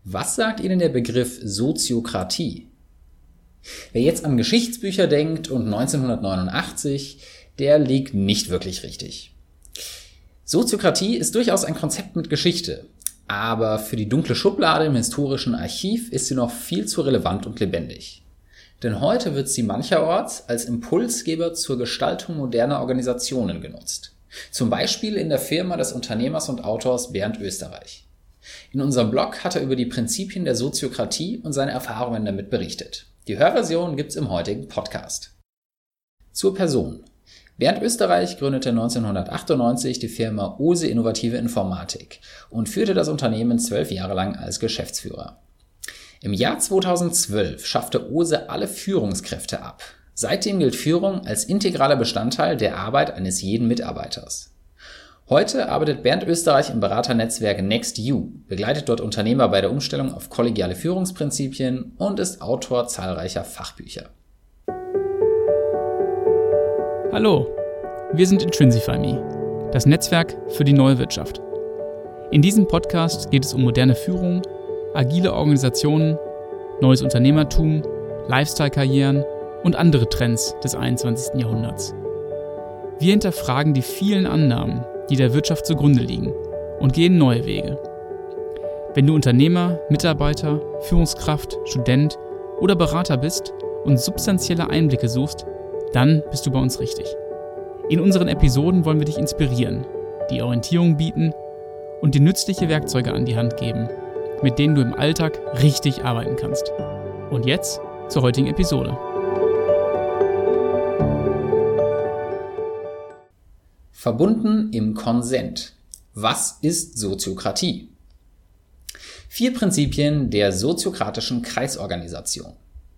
Was sagt Ihnen der Begriff Soziokratie? Wer jetzt an Geschichtsbücher denkt und 1989, der liegt nicht wirklich richtig. Soziokratie ist durchaus ein Konzept mit Geschichte, aber für die dunkle Schublade im historischen Archiv ist sie noch viel zu relevant und lebendig. Denn heute wird sie mancherorts als Impulsgeber zur Gestaltung moderner Organisationen genutzt. Zum Beispiel in der Firma des Unternehmers und Autors Bernd Oesterreich. In unserem Blog hat er über die Prinzipien der Soziokratie und seine Erfahrungen damit berichtet. Die Hörversion gibt's im heutigen Podcast. Zur Person. Bernd Oesterreich gründete 1998 die Firma OSE Innovative Informatik und führte das Unternehmen 12 Jahre lang als Geschäftsführer. Im Jahr 2012 schaffte OSE alle Führungskräfte ab. Seitdem gilt Führung als integraler Bestandteil der Arbeit eines jeden Mitarbeiters. Heute arbeitet Bernd Oesterreich im Beraternetzwerk NextU, begleitet dort Unternehmer bei der Umstellung auf kollegiale Führungsprinzipien und ist Autor zahlreicher Fachbücher. Hallo, wir sind Intrinsify Me, das Netzwerk für die neue Wirtschaft. In diesem Podcast geht es um moderne Führung, agile Organisationen, neues Unternehmertum, Lifestyle-Karrieren und andere Trends des 21. Jahrhunderts. Wir hinterfragen die vielen Annahmen, die der Wirtschaft zugrunde liegen, und gehen neue Wege. Wenn du Unternehmer, Mitarbeiter, Führungskraft, Student oder Berater bist und substanzielle Einblicke suchst, dann bist du bei uns richtig. In unseren Episoden wollen wir dich inspirieren, die Orientierung bieten und dir nützliche Werkzeuge an die Hand geben, mit denen du im Alltag richtig arbeiten kannst. Und jetzt zur heutigen Episode. Verbunden im Konsent. Was ist Soziokratie? 4 Prinzipien der soziokratischen Kreisorganisation.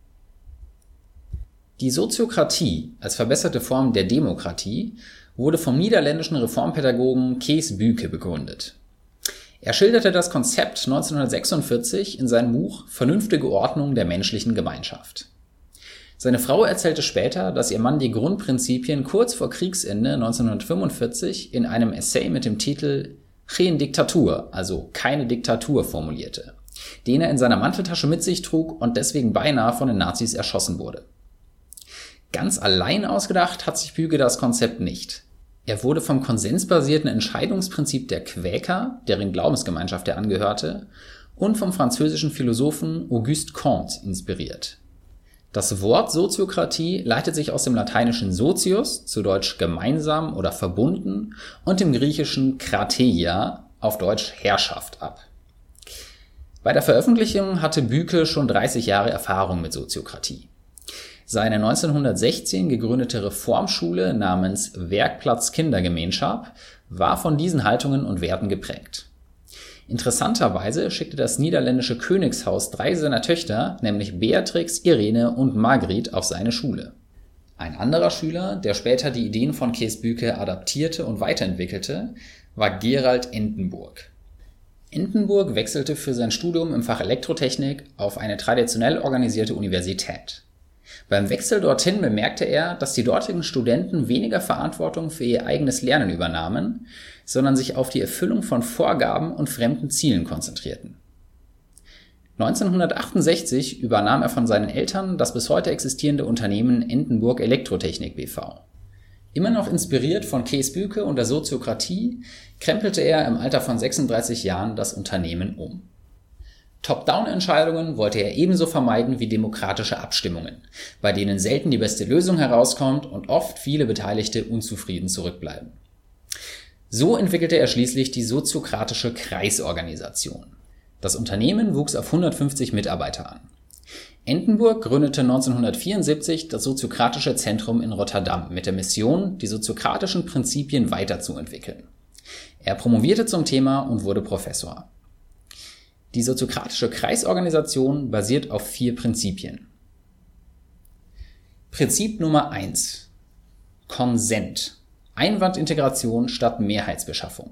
Die Soziokratie als verbesserte Form der Demokratie wurde vom niederländischen Reformpädagogen Kees Bueker begründet. Er schilderte das Konzept 1946 in seinem Buch Vernünftige Ordnung der menschlichen Gemeinschaft. Seine Frau erzählte später, dass ihr Mann die Grundprinzipien kurz vor Kriegsende 1945 in einem Essay mit dem Titel Geen Diktatur, also keine Diktatur, formulierte, den er in seiner Manteltasche mit sich trug und deswegen beinahe von den Nazis erschossen wurde. Ganz allein ausgedacht hat sich Bueker das Konzept nicht. Er wurde vom konsensbasierten Entscheidungsprinzip der Quäker, deren Glaubensgemeinschaft er angehörte, und vom französischen Philosophen Auguste Comte inspiriert. Das Wort Soziokratie leitet sich aus dem lateinischen Sozius, zu Deutsch gemeinsam oder verbunden, und dem griechischen Krateia, auf Deutsch Herrschaft, ab. Bei der Veröffentlichung hatte Bueker schon 30 Jahre Erfahrung mit Soziokratie. Seine 1916 gegründete Reformschule namens Werkplatz Kindergemeenschap war von diesen Haltungen und Werten geprägt. Interessanterweise schickte das niederländische Königshaus 3 seiner Töchter, nämlich Beatrix, Irene und Margriet, auf seine Schule. Ein anderer Schüler, der später die Ideen von Kees Bueker adaptierte und weiterentwickelte, war Gerald Entenburg. Entenburg wechselte für sein Studium im Fach Elektrotechnik auf eine traditionell organisierte Universität. Beim Wechsel dorthin bemerkte er, dass die dortigen Studenten weniger Verantwortung für ihr eigenes Lernen übernahmen, sondern sich auf die Erfüllung von Vorgaben und fremden Zielen konzentrierten. 1968 übernahm er von seinen Eltern das bis heute existierende Unternehmen Entenburg Elektrotechnik BV. Immer noch inspiriert von Kees Bueker und der Soziokratie, krempelte er im Alter von 36 Jahren das Unternehmen um. Top-Down-Entscheidungen wollte er ebenso vermeiden wie demokratische Abstimmungen, bei denen selten die beste Lösung herauskommt und oft viele Beteiligte unzufrieden zurückbleiben. So entwickelte er schließlich die soziokratische Kreisorganisation. Das Unternehmen wuchs auf 150 Mitarbeiter an. Entenburg gründete 1974 das Soziokratische Zentrum in Rotterdam mit der Mission, die soziokratischen Prinzipien weiterzuentwickeln. Er promovierte zum Thema und wurde Professor. Die soziokratische Kreisorganisation basiert auf 4 Prinzipien. Prinzip Nummer 1. Konsent. Einwandintegration statt Mehrheitsbeschaffung.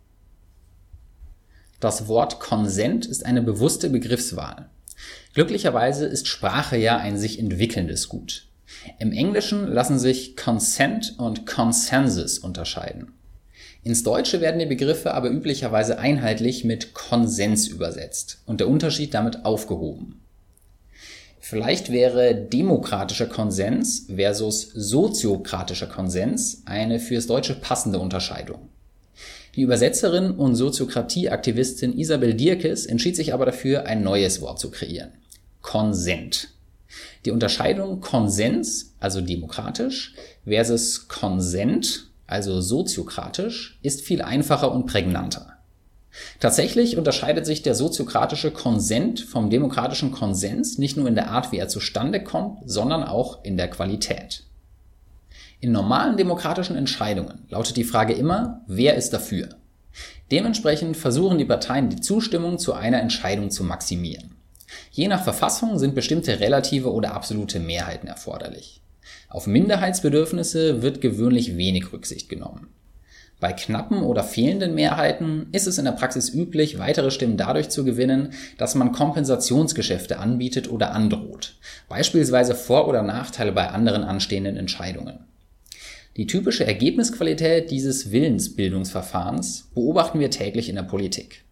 Das Wort Konsent ist eine bewusste Begriffswahl. Glücklicherweise ist Sprache ja ein sich entwickelndes Gut. Im Englischen lassen sich Consent und Consensus unterscheiden. Ins Deutsche werden die Begriffe aber üblicherweise einheitlich mit Konsens übersetzt und der Unterschied damit aufgehoben. Vielleicht wäre demokratischer Konsens versus soziokratischer Konsens eine fürs Deutsche passende Unterscheidung. Die Übersetzerin und Soziokratie-Aktivistin Isabel Dierkes entschied sich aber dafür, ein neues Wort zu kreieren: Konsent. Die Unterscheidung Konsens, also demokratisch, versus Konsent, also soziokratisch, ist viel einfacher und prägnanter. Tatsächlich unterscheidet sich der soziokratische Konsent vom demokratischen Konsens nicht nur in der Art, wie er zustande kommt, sondern auch in der Qualität. In normalen demokratischen Entscheidungen lautet die Frage immer, wer ist dafür? Dementsprechend versuchen die Parteien, die Zustimmung zu einer Entscheidung zu maximieren. Je nach Verfassung sind bestimmte relative oder absolute Mehrheiten erforderlich. Auf Minderheitsbedürfnisse wird gewöhnlich wenig Rücksicht genommen. Bei knappen oder fehlenden Mehrheiten ist es in der Praxis üblich, weitere Stimmen dadurch zu gewinnen, dass man Kompensationsgeschäfte anbietet oder androht, beispielsweise Vor- oder Nachteile bei anderen anstehenden Entscheidungen. Die typische Ergebnisqualität dieses Willensbildungsverfahrens beobachten wir täglich in der Politik.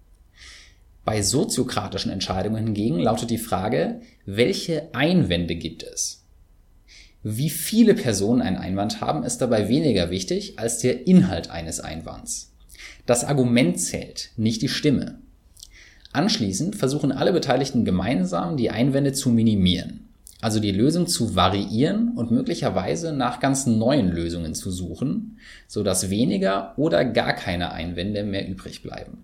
Bei soziokratischen Entscheidungen hingegen lautet die Frage, welche Einwände gibt es? Wie viele Personen einen Einwand haben, ist dabei weniger wichtig als der Inhalt eines Einwands. Das Argument zählt, nicht die Stimme. Anschließend versuchen alle Beteiligten gemeinsam, die Einwände zu minimieren, also die Lösung zu variieren und möglicherweise nach ganz neuen Lösungen zu suchen, sodass weniger oder gar keine Einwände mehr übrig bleiben.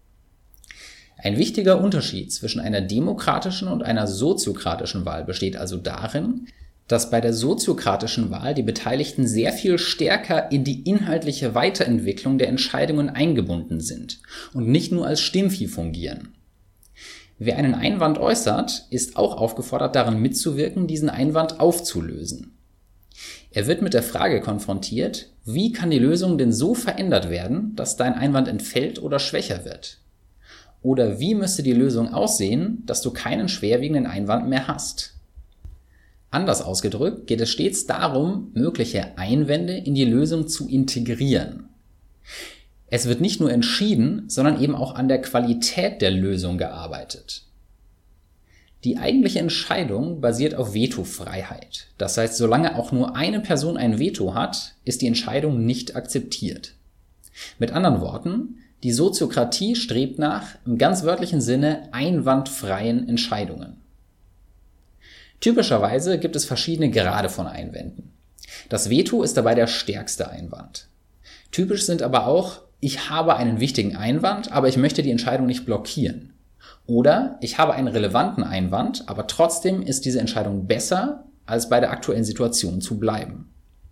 Ein wichtiger Unterschied zwischen einer demokratischen und einer soziokratischen Wahl besteht also darin, dass bei der soziokratischen Wahl die Beteiligten sehr viel stärker in die inhaltliche Weiterentwicklung der Entscheidungen eingebunden sind und nicht nur als Stimmvieh fungieren. Wer einen Einwand äußert, ist auch aufgefordert, daran mitzuwirken, diesen Einwand aufzulösen. Er wird mit der Frage konfrontiert, wie kann die Lösung denn so verändert werden, dass dein Einwand entfällt oder schwächer wird? Oder wie müsste die Lösung aussehen, dass du keinen schwerwiegenden Einwand mehr hast? Anders ausgedrückt geht es stets darum, mögliche Einwände in die Lösung zu integrieren. Es wird nicht nur entschieden, sondern eben auch an der Qualität der Lösung gearbeitet. Die eigentliche Entscheidung basiert auf Vetofreiheit. Das heißt, solange auch nur eine Person ein Veto hat, ist die Entscheidung nicht akzeptiert. Mit anderen Worten, die Soziokratie strebt nach, im ganz wörtlichen Sinne, einwandfreien Entscheidungen. Typischerweise gibt es verschiedene Grade von Einwänden. Das Veto ist dabei der stärkste Einwand. Typisch sind aber auch, ich habe einen wichtigen Einwand, aber ich möchte die Entscheidung nicht blockieren. Oder ich habe einen relevanten Einwand, aber trotzdem ist diese Entscheidung besser, als bei der aktuellen Situation zu bleiben.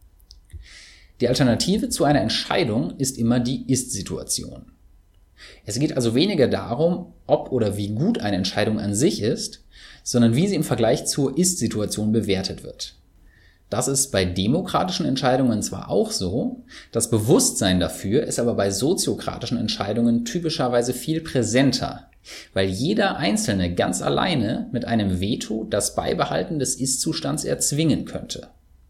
Die Alternative zu einer Entscheidung ist immer die Ist-Situation. Es geht also weniger darum, ob oder wie gut eine Entscheidung an sich ist, sondern wie sie im Vergleich zur Ist-Situation bewertet wird. Das ist bei demokratischen Entscheidungen zwar auch so, das Bewusstsein dafür ist aber bei soziokratischen Entscheidungen typischerweise viel präsenter, weil jeder Einzelne ganz alleine mit einem Veto das Beibehalten des Ist-Zustands erzwingen könnte.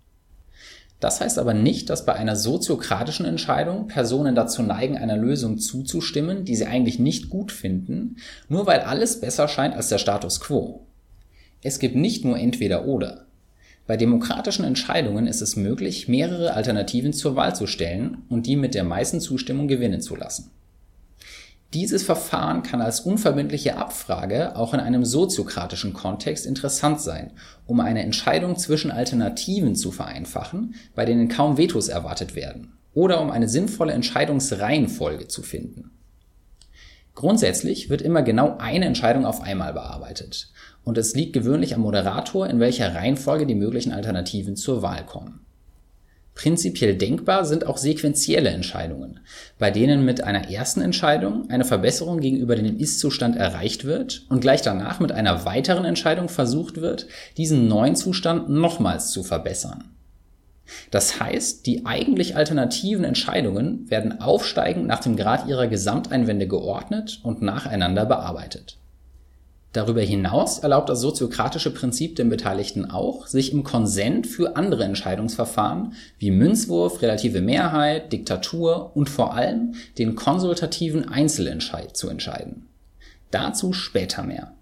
Das heißt aber nicht, dass bei einer soziokratischen Entscheidung Personen dazu neigen, einer Lösung zuzustimmen, die sie eigentlich nicht gut finden, nur weil alles besser scheint als der Status quo. Es gibt nicht nur entweder oder. Bei demokratischen Entscheidungen ist es möglich, mehrere Alternativen zur Wahl zu stellen und die mit der meisten Zustimmung gewinnen zu lassen. Dieses Verfahren kann als unverbindliche Abfrage auch in einem soziokratischen Kontext interessant sein, um eine Entscheidung zwischen Alternativen zu vereinfachen, bei denen kaum Vetos erwartet werden, oder um eine sinnvolle Entscheidungsreihenfolge zu finden. Grundsätzlich wird immer genau eine Entscheidung auf einmal bearbeitet und es liegt gewöhnlich am Moderator, in welcher Reihenfolge die möglichen Alternativen zur Wahl kommen. Prinzipiell denkbar sind auch sequentielle Entscheidungen, bei denen mit einer ersten Entscheidung eine Verbesserung gegenüber dem Ist-Zustand erreicht wird und gleich danach mit einer weiteren Entscheidung versucht wird, diesen neuen Zustand nochmals zu verbessern. Das heißt, die eigentlich alternativen Entscheidungen werden aufsteigend nach dem Grad ihrer Gesamteinwände geordnet und nacheinander bearbeitet. Darüber hinaus erlaubt das soziokratische Prinzip den Beteiligten auch, sich im Konsent für andere Entscheidungsverfahren wie Münzwurf, relative Mehrheit, Diktatur und vor allem den konsultativen Einzelentscheid zu entscheiden. Dazu später mehr.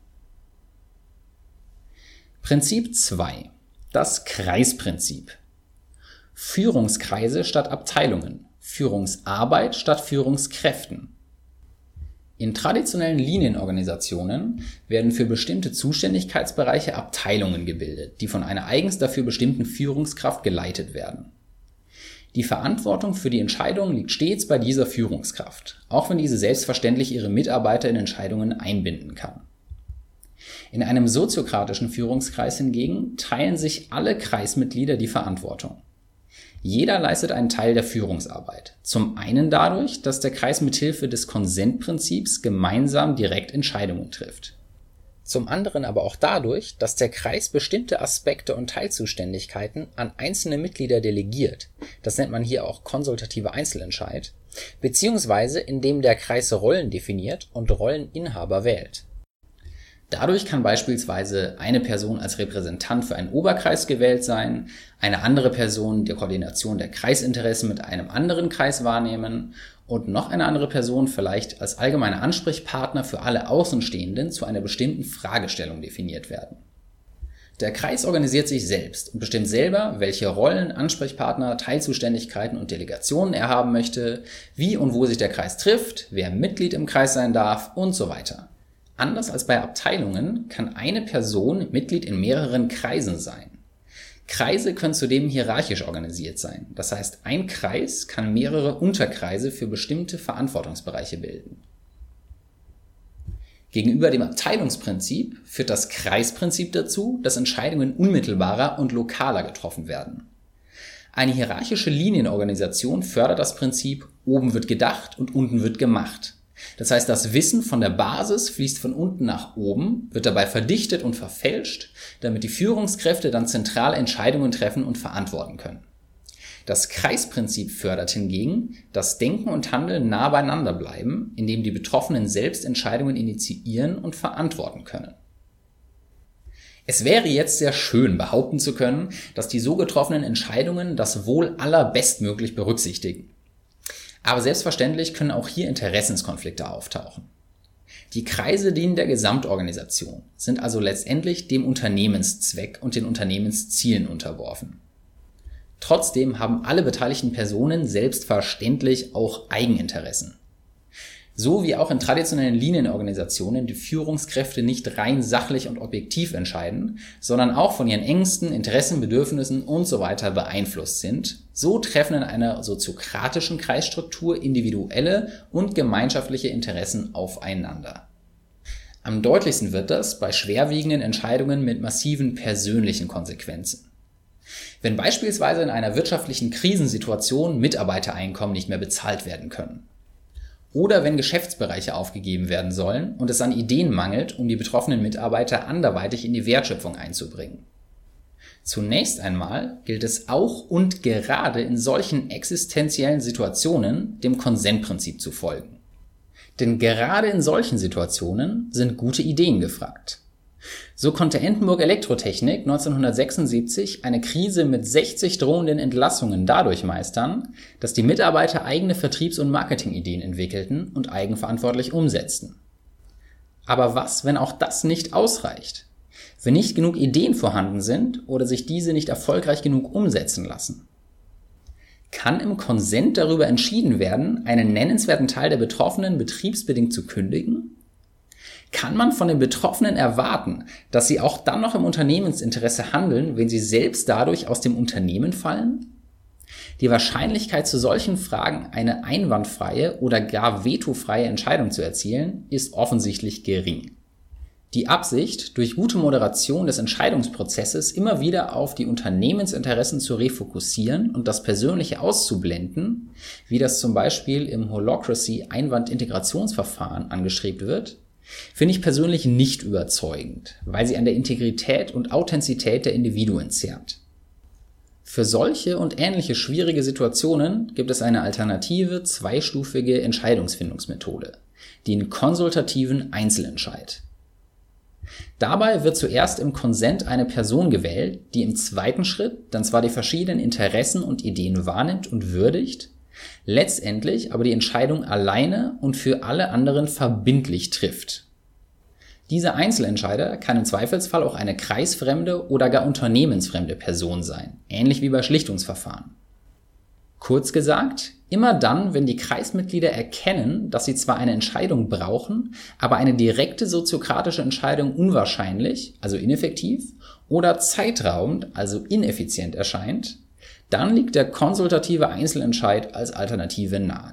Prinzip 2. Das Kreisprinzip. Führungskreise statt Abteilungen, Führungsarbeit statt Führungskräften. In traditionellen Linienorganisationen werden für bestimmte Zuständigkeitsbereiche Abteilungen gebildet, die von einer eigens dafür bestimmten Führungskraft geleitet werden. Die Verantwortung für die Entscheidungen liegt stets bei dieser Führungskraft, auch wenn diese selbstverständlich ihre Mitarbeiter in Entscheidungen einbinden kann. In einem soziokratischen Führungskreis hingegen teilen sich alle Kreismitglieder die Verantwortung. Jeder leistet einen Teil der Führungsarbeit. Zum einen dadurch, dass der Kreis mithilfe des Konsentprinzips gemeinsam direkt Entscheidungen trifft. Zum anderen aber auch dadurch, dass der Kreis bestimmte Aspekte und Teilzuständigkeiten an einzelne Mitglieder delegiert. Das nennt man hier auch konsultativer Einzelentscheid, beziehungsweise indem der Kreis Rollen definiert und Rolleninhaber wählt. Dadurch kann beispielsweise eine Person als Repräsentant für einen Oberkreis gewählt sein, eine andere Person die Koordination der Kreisinteressen mit einem anderen Kreis wahrnehmen und noch eine andere Person vielleicht als allgemeiner Ansprechpartner für alle Außenstehenden zu einer bestimmten Fragestellung definiert werden. Der Kreis organisiert sich selbst und bestimmt selber, welche Rollen, Ansprechpartner, Teilzuständigkeiten und Delegationen er haben möchte, wie und wo sich der Kreis trifft, wer Mitglied im Kreis sein darf und so weiter. Anders als bei Abteilungen kann eine Person Mitglied in mehreren Kreisen sein. Kreise können zudem hierarchisch organisiert sein. Das heißt, ein Kreis kann mehrere Unterkreise für bestimmte Verantwortungsbereiche bilden. Gegenüber dem Abteilungsprinzip führt das Kreisprinzip dazu, dass Entscheidungen unmittelbarer und lokaler getroffen werden. Eine hierarchische Linienorganisation fördert das Prinzip, oben wird gedacht und unten wird gemacht. Das heißt, das Wissen von der Basis fließt von unten nach oben, wird dabei verdichtet und verfälscht, damit die Führungskräfte dann zentrale Entscheidungen treffen und verantworten können. Das Kreisprinzip fördert hingegen, dass Denken und Handeln nah beieinander bleiben, indem die Betroffenen selbst Entscheidungen initiieren und verantworten können. Es wäre jetzt sehr schön, behaupten zu können, dass die so getroffenen Entscheidungen das Wohl aller bestmöglich berücksichtigen. Aber selbstverständlich können auch hier Interessenskonflikte auftauchen. Die Kreise dienen der Gesamtorganisation, sind also letztendlich dem Unternehmenszweck und den Unternehmenszielen unterworfen. Trotzdem haben alle beteiligten Personen selbstverständlich auch Eigeninteressen. So wie auch in traditionellen Linienorganisationen die Führungskräfte nicht rein sachlich und objektiv entscheiden, sondern auch von ihren Ängsten, Interessen, Bedürfnissen usw. beeinflusst sind, so treffen in einer soziokratischen Kreisstruktur individuelle und gemeinschaftliche Interessen aufeinander. Am deutlichsten wird das bei schwerwiegenden Entscheidungen mit massiven persönlichen Konsequenzen. Wenn beispielsweise in einer wirtschaftlichen Krisensituation Mitarbeitereinkommen nicht mehr bezahlt werden können. Oder wenn Geschäftsbereiche aufgegeben werden sollen und es an Ideen mangelt, um die betroffenen Mitarbeiter anderweitig in die Wertschöpfung einzubringen. Zunächst einmal gilt es auch und gerade in solchen existenziellen Situationen dem Konsentprinzip zu folgen. Denn gerade in solchen Situationen sind gute Ideen gefragt. So konnte Entenburg Elektrotechnik 1976 eine Krise mit 60 drohenden Entlassungen dadurch meistern, dass die Mitarbeiter eigene Vertriebs- und Marketingideen entwickelten und eigenverantwortlich umsetzten. Aber was, wenn auch das nicht ausreicht? Wenn nicht genug Ideen vorhanden sind oder sich diese nicht erfolgreich genug umsetzen lassen? Kann im Konsent darüber entschieden werden, einen nennenswerten Teil der Betroffenen betriebsbedingt zu kündigen? Kann man von den Betroffenen erwarten, dass sie auch dann noch im Unternehmensinteresse handeln, wenn sie selbst dadurch aus dem Unternehmen fallen? Die Wahrscheinlichkeit, zu solchen Fragen eine einwandfreie oder gar vetofreie Entscheidung zu erzielen, ist offensichtlich gering. Die Absicht, durch gute Moderation des Entscheidungsprozesses immer wieder auf die Unternehmensinteressen zu refokussieren und das Persönliche auszublenden, wie das zum Beispiel im Holacracy-Einwandintegrationsverfahren angestrebt wird, finde ich persönlich nicht überzeugend, weil sie an der Integrität und Authentizität der Individuen zehrt. Für solche und ähnliche schwierige Situationen gibt es eine alternative, zweistufige Entscheidungsfindungsmethode, den konsultativen Einzelentscheid. Dabei wird zuerst im Konsent eine Person gewählt, die im zweiten Schritt dann zwar die verschiedenen Interessen und Ideen wahrnimmt und würdigt, letztendlich aber die Entscheidung alleine und für alle anderen verbindlich trifft. Dieser Einzelentscheider kann im Zweifelsfall auch eine kreisfremde oder gar unternehmensfremde Person sein, ähnlich wie bei Schlichtungsverfahren. Kurz gesagt, immer dann, wenn die Kreismitglieder erkennen, dass sie zwar eine Entscheidung brauchen, aber eine direkte soziokratische Entscheidung unwahrscheinlich, also ineffektiv, oder zeitraubend, also ineffizient erscheint, dann liegt der konsultative Einzelentscheid als Alternative nahe.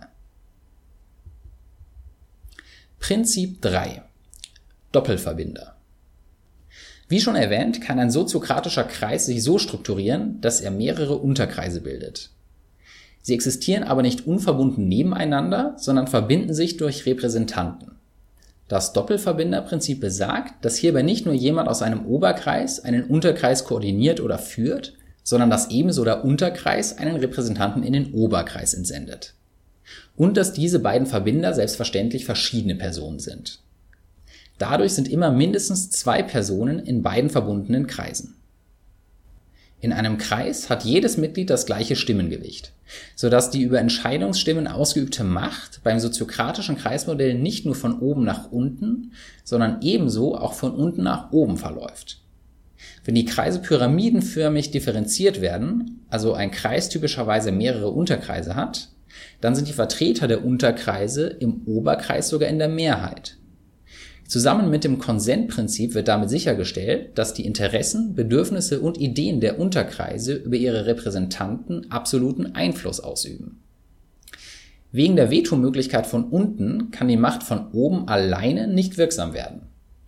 Prinzip 3. Doppelverbinder. Wie schon erwähnt, kann ein soziokratischer Kreis sich so strukturieren, dass er mehrere Unterkreise bildet. Sie existieren aber nicht unverbunden nebeneinander, sondern verbinden sich durch Repräsentanten. Das Doppelverbinderprinzip besagt, dass hierbei nicht nur jemand aus einem Oberkreis einen Unterkreis koordiniert oder führt, sondern dass ebenso der Unterkreis einen Repräsentanten in den Oberkreis entsendet. Und dass diese beiden Verbinder selbstverständlich verschiedene Personen sind. Dadurch sind immer mindestens 2 Personen in beiden verbundenen Kreisen. In einem Kreis hat jedes Mitglied das gleiche Stimmengewicht, sodass die über Entscheidungsstimmen ausgeübte Macht beim soziokratischen Kreismodell nicht nur von oben nach unten, sondern ebenso auch von unten nach oben verläuft. Wenn die Kreise pyramidenförmig differenziert werden, also ein Kreis typischerweise mehrere Unterkreise hat, dann sind die Vertreter der Unterkreise im Oberkreis sogar in der Mehrheit. Zusammen mit dem Konsentprinzip wird damit sichergestellt, dass die Interessen, Bedürfnisse und Ideen der Unterkreise über ihre Repräsentanten absoluten Einfluss ausüben. Wegen der Vetomöglichkeit von unten kann die Macht von oben alleine nicht wirksam werden.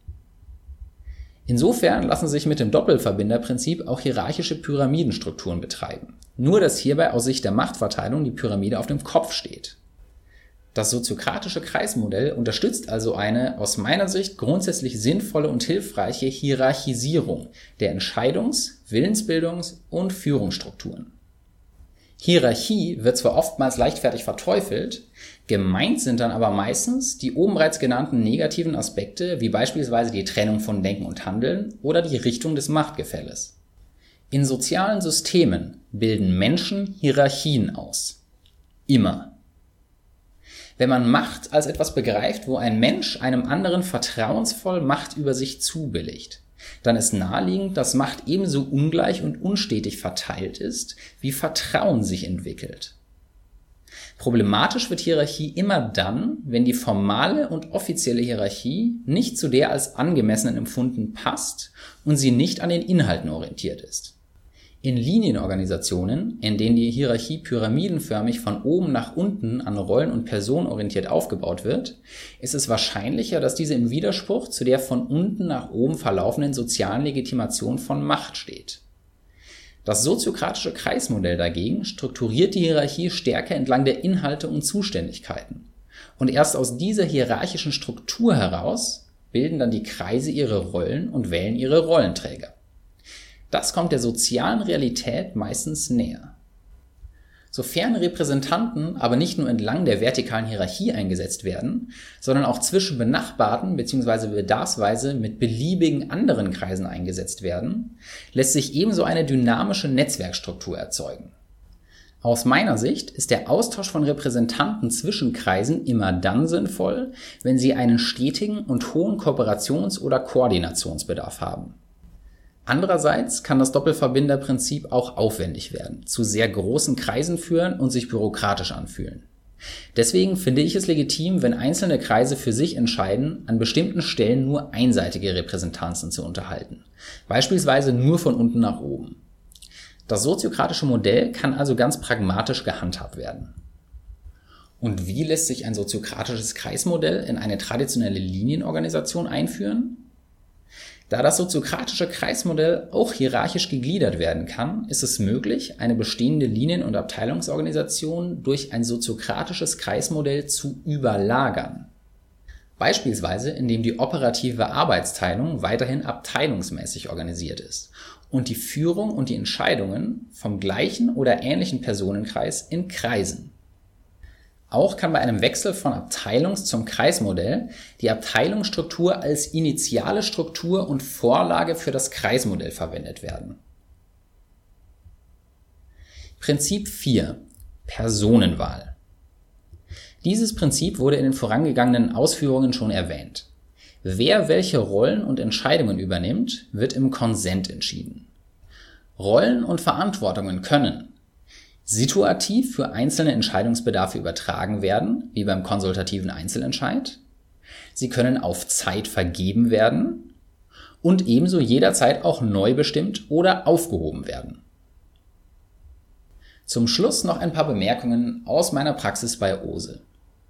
Insofern lassen sich mit dem Doppelverbinderprinzip auch hierarchische Pyramidenstrukturen betreiben. Nur dass hierbei aus Sicht der Machtverteilung die Pyramide auf dem Kopf steht. Das soziokratische Kreismodell unterstützt also eine aus meiner Sicht grundsätzlich sinnvolle und hilfreiche Hierarchisierung der Entscheidungs-, Willensbildungs- und Führungsstrukturen. Hierarchie wird zwar oftmals leichtfertig verteufelt, gemeint sind dann aber meistens die oben bereits genannten negativen Aspekte, wie beispielsweise die Trennung von Denken und Handeln oder die Richtung des Machtgefälles. In sozialen Systemen bilden Menschen Hierarchien aus. Immer. Wenn man Macht als etwas begreift, wo ein Mensch einem anderen vertrauensvoll Macht über sich zubilligt, dann ist naheliegend, dass Macht ebenso ungleich und unstetig verteilt ist, wie Vertrauen sich entwickelt. Problematisch wird Hierarchie immer dann, wenn die formale und offizielle Hierarchie nicht zu der als angemessenen empfunden passt und sie nicht an den Inhalten orientiert ist. In Linienorganisationen, in denen die Hierarchie pyramidenförmig von oben nach unten an Rollen und Personen orientiert aufgebaut wird, ist es wahrscheinlicher, dass diese im Widerspruch zu der von unten nach oben verlaufenden sozialen Legitimation von Macht steht. Das soziokratische Kreismodell dagegen strukturiert die Hierarchie stärker entlang der Inhalte und Zuständigkeiten. Und erst aus dieser hierarchischen Struktur heraus bilden dann die Kreise ihre Rollen und wählen ihre Rollenträger. Das kommt der sozialen Realität meistens näher. Sofern Repräsentanten aber nicht nur entlang der vertikalen Hierarchie eingesetzt werden, sondern auch zwischen benachbarten bzw. bedarfsweise mit beliebigen anderen Kreisen eingesetzt werden, lässt sich ebenso eine dynamische Netzwerkstruktur erzeugen. Aus meiner Sicht ist der Austausch von Repräsentanten zwischen Kreisen immer dann sinnvoll, wenn sie einen stetigen und hohen Kooperations- oder Koordinationsbedarf haben. Andererseits kann das Doppelverbinderprinzip auch aufwendig werden, zu sehr großen Kreisen führen und sich bürokratisch anfühlen. Deswegen finde ich es legitim, wenn einzelne Kreise für sich entscheiden, an bestimmten Stellen nur einseitige Repräsentanzen zu unterhalten, beispielsweise nur von unten nach oben. Das soziokratische Modell kann also ganz pragmatisch gehandhabt werden. Und wie lässt sich ein soziokratisches Kreismodell in eine traditionelle Linienorganisation einführen? Da das soziokratische Kreismodell auch hierarchisch gegliedert werden kann, ist es möglich, eine bestehende Linien- und Abteilungsorganisation durch ein soziokratisches Kreismodell zu überlagern. Beispielsweise, indem die operative Arbeitsteilung weiterhin abteilungsmäßig organisiert ist und die Führung und die Entscheidungen vom gleichen oder ähnlichen Personenkreis in Kreisen. Auch kann bei einem Wechsel von Abteilungs- zum Kreismodell die Abteilungsstruktur als initiale Struktur und Vorlage für das Kreismodell verwendet werden. Prinzip 4. Personenwahl. Dieses Prinzip wurde in den vorangegangenen Ausführungen schon erwähnt. Wer welche Rollen und Entscheidungen übernimmt, wird im Konsent entschieden. Rollen und Verantwortungen können situativ für einzelne Entscheidungsbedarfe übertragen werden, wie beim konsultativen Einzelentscheid. Sie können auf Zeit vergeben werden und ebenso jederzeit auch neu bestimmt oder aufgehoben werden. Zum Schluss noch ein paar Bemerkungen aus meiner Praxis bei OSE.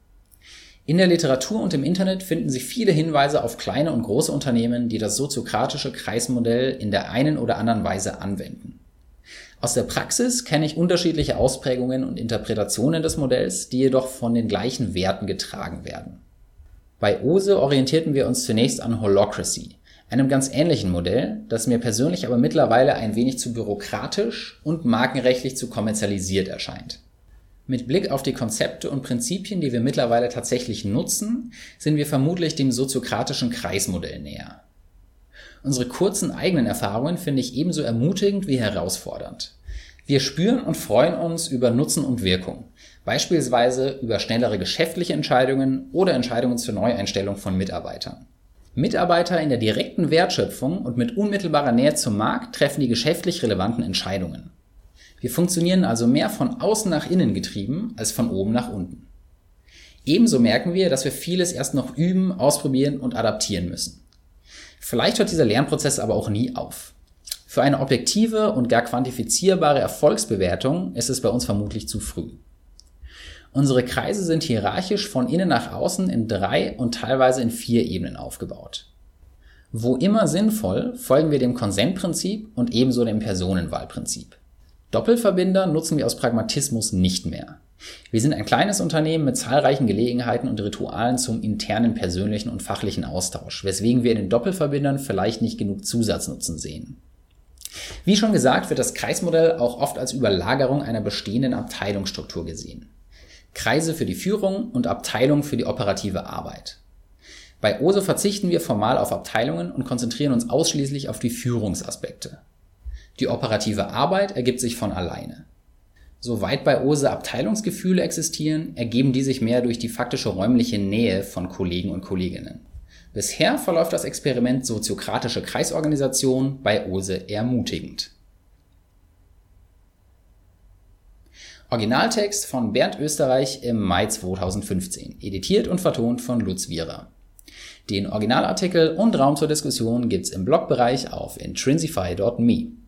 In der Literatur und im Internet finden sich viele Hinweise auf kleine und große Unternehmen, die das soziokratische Kreismodell in der einen oder anderen Weise anwenden. Aus der Praxis kenne ich unterschiedliche Ausprägungen und Interpretationen des Modells, die jedoch von den gleichen Werten getragen werden. Bei OSE orientierten wir uns zunächst an Holacracy, einem ganz ähnlichen Modell, das mir persönlich aber mittlerweile ein wenig zu bürokratisch und markenrechtlich zu kommerzialisiert erscheint. Mit Blick auf die Konzepte und Prinzipien, die wir mittlerweile tatsächlich nutzen, sind wir vermutlich dem soziokratischen Kreismodell näher. Unsere kurzen eigenen Erfahrungen finde ich ebenso ermutigend wie herausfordernd. Wir spüren und freuen uns über Nutzen und Wirkung, beispielsweise über schnellere geschäftliche Entscheidungen oder Entscheidungen zur Neueinstellung von Mitarbeitern. Mitarbeiter in der direkten Wertschöpfung und mit unmittelbarer Nähe zum Markt treffen die geschäftlich relevanten Entscheidungen. Wir funktionieren also mehr von außen nach innen getrieben als von oben nach unten. Ebenso merken wir, dass wir vieles erst noch üben, ausprobieren und adaptieren müssen. Vielleicht hört dieser Lernprozess aber auch nie auf. Für eine objektive und gar quantifizierbare Erfolgsbewertung ist es bei uns vermutlich zu früh. Unsere Kreise sind hierarchisch von innen nach außen in 3 und teilweise in 4 Ebenen aufgebaut. Wo immer sinnvoll, folgen wir dem Konsentprinzip und ebenso dem Personenwahlprinzip. Doppelverbinder nutzen wir aus Pragmatismus nicht mehr. Wir sind ein kleines Unternehmen mit zahlreichen Gelegenheiten und Ritualen zum internen persönlichen und fachlichen Austausch, weswegen wir in den Doppelverbindern vielleicht nicht genug Zusatznutzen sehen. Wie schon gesagt, wird das Kreismodell auch oft als Überlagerung einer bestehenden Abteilungsstruktur gesehen. Kreise für die Führung und Abteilungen für die operative Arbeit. Bei OSE verzichten wir formal auf Abteilungen und konzentrieren uns ausschließlich auf die Führungsaspekte. Die operative Arbeit ergibt sich von alleine. Soweit bei OSE Abteilungsgefühle existieren, ergeben die sich mehr durch die faktische räumliche Nähe von Kollegen und Kolleginnen. Bisher verläuft das Experiment soziokratische Kreisorganisation bei OSE ermutigend. Originaltext von Bernd Österreich im Mai 2015, editiert und vertont von Lutz Wierer. Den Originalartikel und Raum zur Diskussion gibt's im Blogbereich auf intrinsify.me.